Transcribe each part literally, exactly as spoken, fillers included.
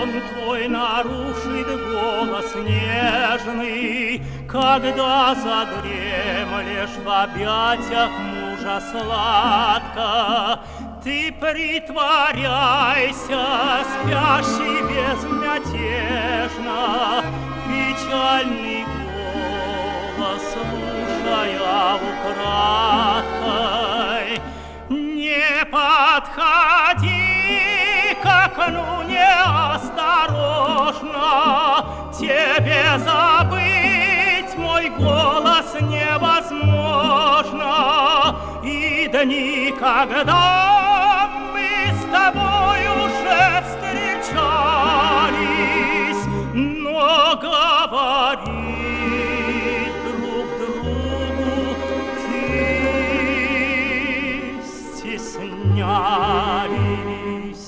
сон твой нарушит голос нежный, когда задремлешь в объятиях мужа сладко. Ты притворяйся, спящий безмятежно, печальный голос слушая украдкой. Не подходи к окну неосторожно, тебе забыть мой голос невозможно. И дни, когда мы с тобой уже встречались, но говорить друг другу ты стеснялись.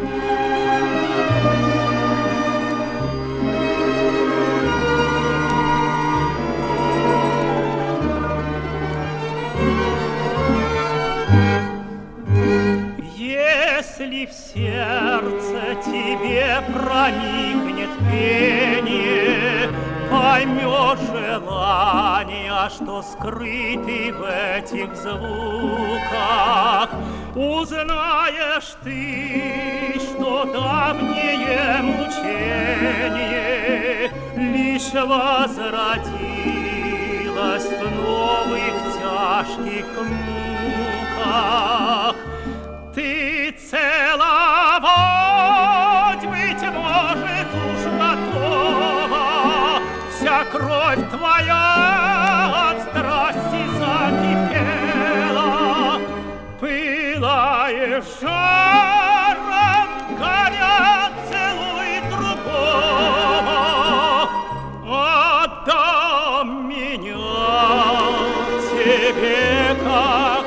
Если в сердце тебе проникнет пение, поймешь желания, что скрыты в этих звуках, узнаешь ты, что давнее мучение лишь возродилось в новых тяжких муках. Ты целовать, быть может, уж готова, вся кровь твоя от страсти закипела, пылаешь жаром, горя, целуй другого, отдам меня тебе, как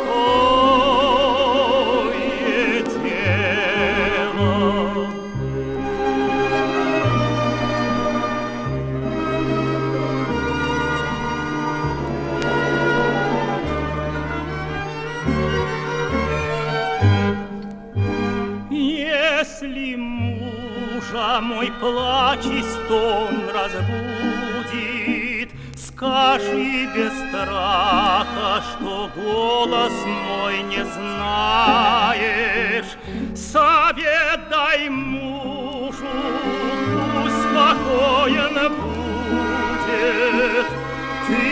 если мужа мой плач и стон разбудит, скажи без страха, что голос мой не знаешь. Совет дай мужу, пусть спокоен будет. Ты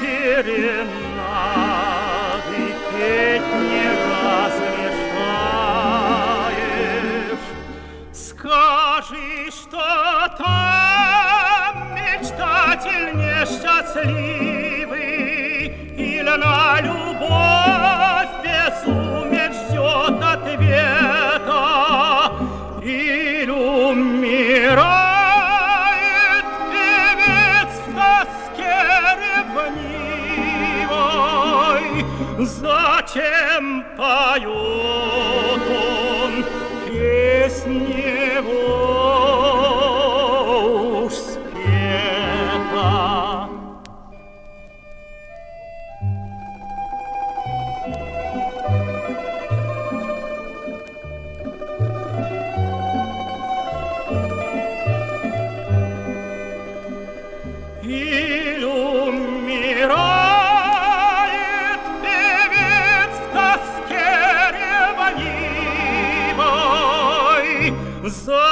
серенады петь не разрешаешь. Скажи, что там мечтатель несчастливый, или на любовь безумец ждет ответа, или умирает певец в тоске ревнивой. Зачем поет он песни его уж спета? Или умирает певец в тоске ревнивой. За